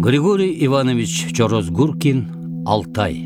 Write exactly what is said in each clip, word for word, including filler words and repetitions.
Григорий Иванович Чорос-Гуркин, Алтай.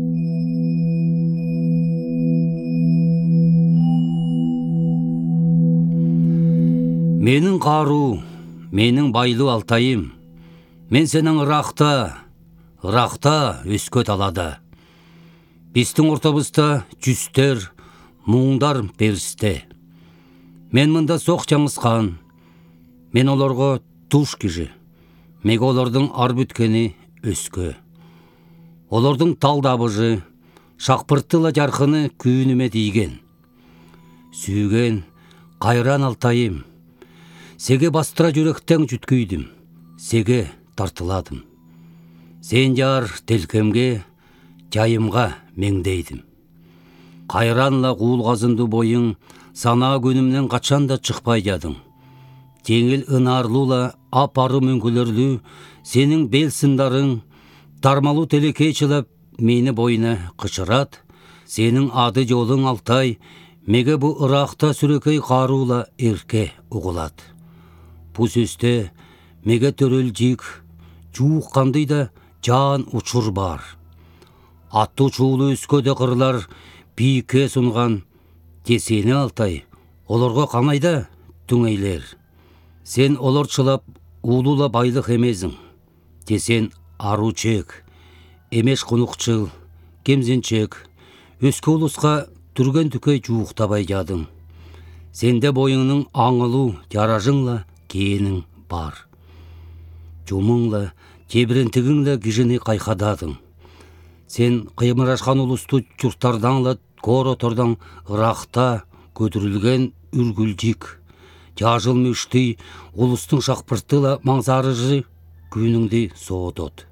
Менің қару, менің байлы Алтайым, мен сенің ырақта, ырақта өске талада. Біздің ортабызда жүстер, мұңдар берісте. Мен мында соқ жаңысқан, мен оларға туш кежі. Мег олардың ар бүткені өскі. Олардың талдабыжы, шақпырттыла жарқыны күйініме дейген. Сүйген, қайран Алтайым, сеге бастыра жүректен жүткүйдім, сеге тартыладым. Сен жар телкемге, жайымға меңдейдім. Қайранла қуылғазынды бойың, сана көнімнен қачанда шықпай жадың. Жеңіл ынарлула апары мүңкілерлі, сенің белсіндарың, тармалу телеке чылап, мені бойына қычырат. Сенің ады жолың Алтай, меге бұ ырақта сүрекей қарула ерке ұғылат. Бұ сөзде меге төрел жик, жуық қандайда жан ұчыр бар. Атты чуылы өскөде қырлар, бейке сұнған, десені Алтай, оларға қанайда түңейлер. Сен олар чылап, улула байлық емезің. Десен ару чек, емеш құнықчыл, кемзенчек, өскі ұлысқа түрген түкей жуықтабай жадың. Сенде бойыңның аңылу, яражыңла кейінің бар. Жумыңла, тебірентігіңла кижіні қайқададың. Сен қиымырашқан ұлысты жұрттардаңла коро тордан ырақта көтірілген үргілдік. Жажыл мүшті ұлыстың шақпыртыла маңзарыжы күйініңді соғыдот.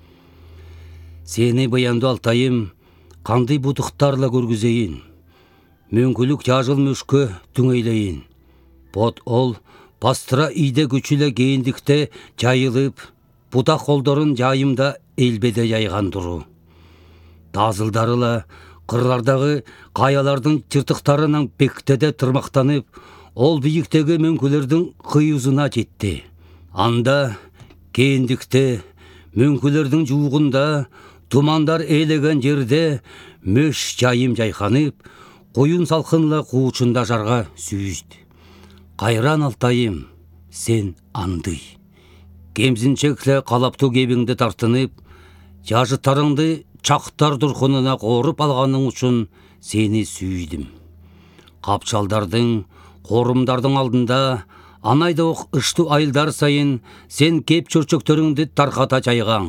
Сені баянды Алтайым, қандай бұдықтарла көргізейін. Мөңкілік жажыл мүшкі түңейлейін. Бот ол бастыра иде күчілі кейіндікте жайылып, бұдақ қолдарын жайымда елбеде жайған дұру. Тазылдарыла қырлардағы қаялардың чыртықтарының бектеде тұрмақтанып, ол биіктегі мөңкілердің қиызына жетті. Анда, кейіндікте, мөңкілердің жуғында, тұмандар елеген жерде, мөш жайым жайқанып, қойын салқынла қуычында жарға сүйізді. Қайран Алтайым, сен андый. Кемзінчеклі қалапты кебіңді тартынып, жажыттарыңды чақтар дұрқынына қорып алғаның үшін сені сүйдім. Қапчалдардың, қорымдардың алдында, анайда оқ ұшты айылдар сайын, сен кеп чөрчөктөріңді тарқата жайған.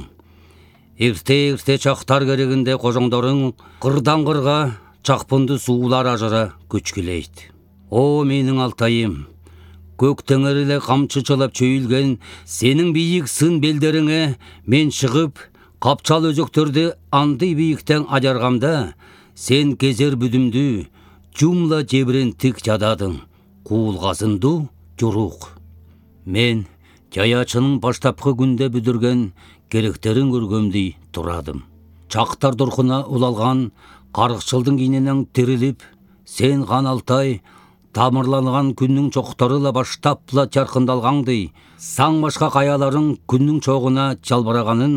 Ерте-ерте чақтар керегінде қожоңдорың қырдан қырға чақпынды суылар ажыра көчкілейді. О, менің Алтайым, көк теңірілі қамчы чылап чөйілген сенің биік сын белдеріңе мен шығып, қапчал өзөктөрді анды биіктен ажарғамда, сен кезер бүдімді, жумла жебірентік жададың. Қуылғазынду жұрық. Мен жаячының баштапқы күнде бүдірген керектерін көргөмдей тұрадым. Чақтар дұрқына ұлалған қарықшылдың кейненен теріліп, сен ған Алтай, тамырланған күннің чоқтарыла баштапла жарқындалғаңдей, саң башқа қаяларың күннің чоғына жалбырағанын,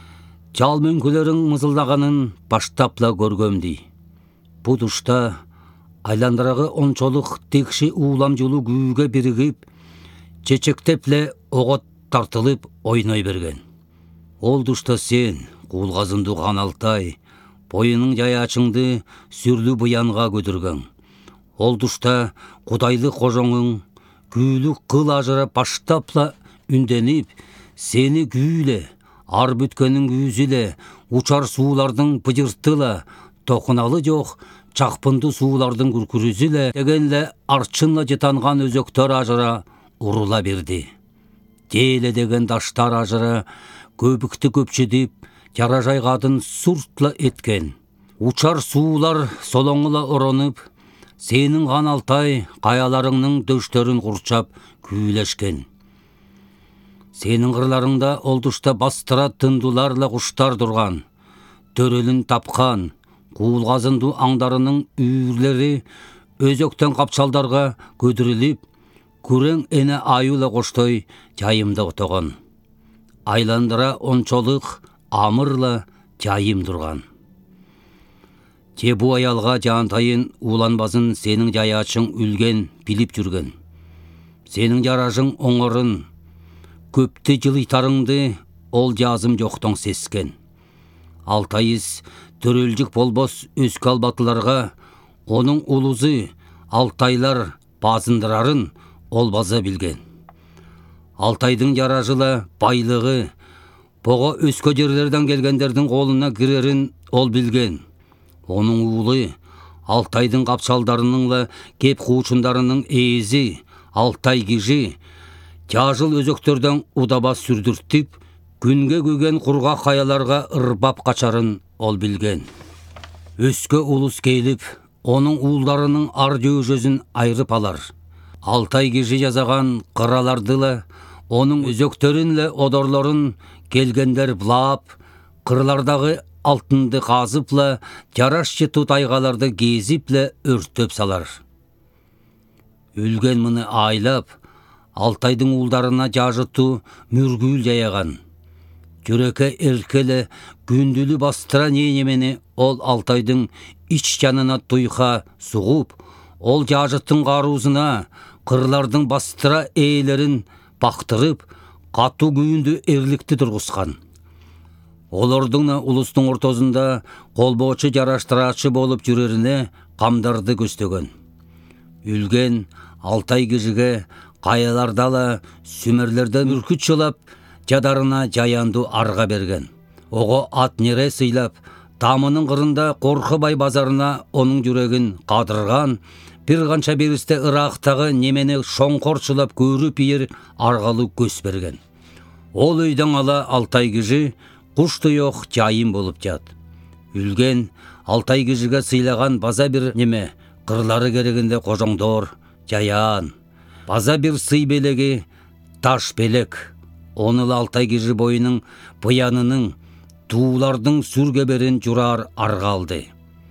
жал мөңкілерің мызылдағанын баштапла көргөмдей. Бұ дұшта айландырағы ончолық текші уылам жолу күйге бірігіп, чечектепле оғат тартылып ойнай берген. Ол дұшта сен, қуылғазынды ған Алтай, бойының жаячыңды сүрлі бұянға көтірген. Ол дұшта құдайлы қожоңың, күйілі қыл ажыра баштапла үнденіп, сені күйіле, ар бүткенің күйізіле, учар суылардың бұжырттыла, тоқыналы жоқ, чақпынды суылардың күркүрізілі дегенле арчынла жетанған өзөктөр ажыра ұрула берді. Дейле деген даштар ажыра көбікті көпшедіп, жаражайғадын сұртла еткен. Учар суылар солоңыла ұронып, сенің ған Алтай қаяларыңның дөштерін құрчап күйілешкен. Сенің қырларыңда олдышта бастыра тындуларла құштар тұрған, төрелін тапқан, қуылғазынды аңдарының үйірлері өзөктен қапчалдарға көдіріліп, күрең эне аюла қоштой жайымда отоған. айландыра ончолық амырла жайым тұрған. Те бу аялға жантайын уланбасын сенің жаячың үлген біліп жүрген. Сенің жаражың оңырын, көпті жылытарыңды ол жазым жоқтың сескен. Алтайыз төрөлжік болбос өскі албатыларға, оның улузы Алтайлар базындырарын ол база білген. Алтайдың жаражыла байлығы, бұға өскі жерлерден келгендердің қолына кірерін ол білген. Оның улы Алтайдың қапшалдарыныңла кеп қуышындарының езі, Алтай кежі, жажыл өзөктерден удабас сүрдірттіп, күнге көген құрға қаяларға ырбап қачарын ол білген. Өскі улус келіп, оның улдарының ар жөжізін айрып алар. Алтай кежі жазаған қыралардылы, оның өзөктерінлі одорларын келгендер бұлап, қырлардағы алтынды қазыпла, жарашчы тұтайғаларды кезіплі өртөп салар. Үлген мұны айлап, Алтайдың улдарына жажыту мүргүл жаяған. Жүрекке еркелі, күнділі бастыра ненемені ол Алтайдың іч жанына тұйқа сұғып, ол жажыттың қарузына қырлардың бастыра эйлерін бақтырып, қату күйінді ерлікті тұрғысқан. Олардың ұлыстың ортозында қолбоочы жараштырачы болып жүреріне қамдарды көстеген. Үлген Алтай кежіге қаялардала сүмерлерді мүркіт жылап, жадарына жаянды арға берген. Оғы ат нере сыйлап, тамының қырында Қорқыбай базарына оның жүрегін қадырған, бір қанша берісті ырақтағы немені шоңқоршылап көріп ер арғалы көз берген. Ол өйдің ала Алтай кежі құшты йоқ жайым болып жат. Үлген Алтай кежіге сыйлаған база бір неме, қырлары керегінде қожоңдор, жаян. База бір сый белегі, таш белек. Оныл Алтай кежі бойының бұянының, туылардың сүргеберін жүрар арғалды.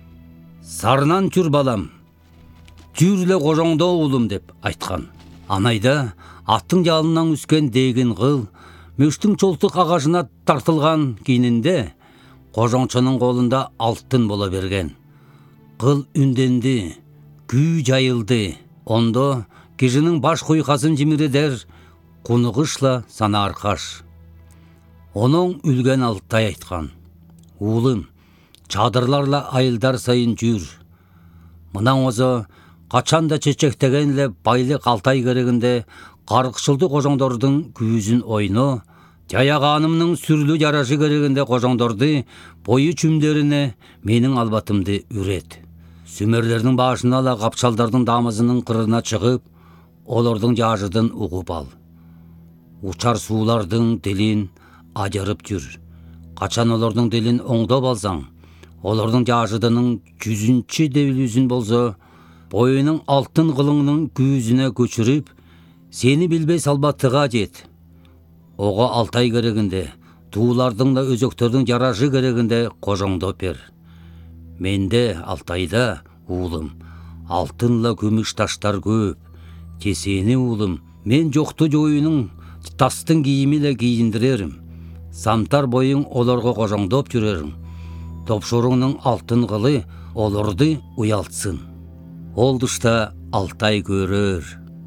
Сарнан түр балам, жүрлі қожоңдо ұлым деп айтқан. Анайда аттың жалынан үскен дегін ғыл, мөштің чолтық ағашына тартылған кейінінде, қожоңшының қолында алтын бола берген. Қыл үнденді, күй жайылды, ондо кежінің баш қойқасын жиміредер, құнығышла сана арқаш. Оның үлген Алтай айтқан. Улым, чадырларла айылдар сайын жүр. Мұнан өзі қачанда чечектегенле байлық Алтай керегінде қарықшылды қожоңдордың күйізін ойны, жаяғанымның сүрлі жарашы керегінде қожоңдорды бойы чүмдеріне менің албатымды үрет. Сүмерлердің башына ала қапшалдардың дамызының қырына шығып, олардың жажыдың ұғып ал. Учар сулардың дилин ажырып жүр. Қачан олардың дилин оңдап алсаң, олардың жажыдының жүзінші девілізін болса, бойының алтын қылыңның күйізіне көчіріп, сені білбей салбаттыға жет. Оға Алтай керегінде, туылардың да өзөктердің жаражы керегінде қожоңдап бер. Менде Алтайда, улым, алтынла көміш таштар көп. Кесені улым, мен жоқты жойының тастың киімілі киіндірерім. Самтар бойың оларға қожоңдап жүрерім. Топшорыңның алтын қылы оларды уялтсын. Ол дұшта Алтай көрер.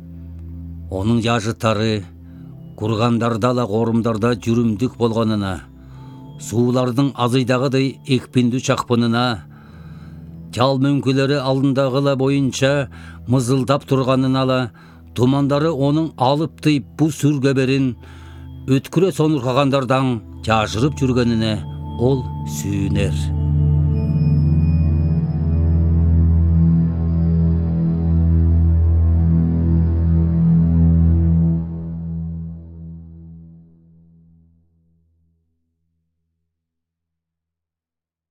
Оның жажыттары құрғандардала қорымдарда жүрімдік болғанына, сулардың азыйдағыдай екпінді чақпынына, жал мөңкілері алдындағыла бойынша мызылдап тұрғанынала, тумандары оның алыпты бұ сүргеберін өткіре сонырқағандардан жажырып жүргеніне ол сүйінер.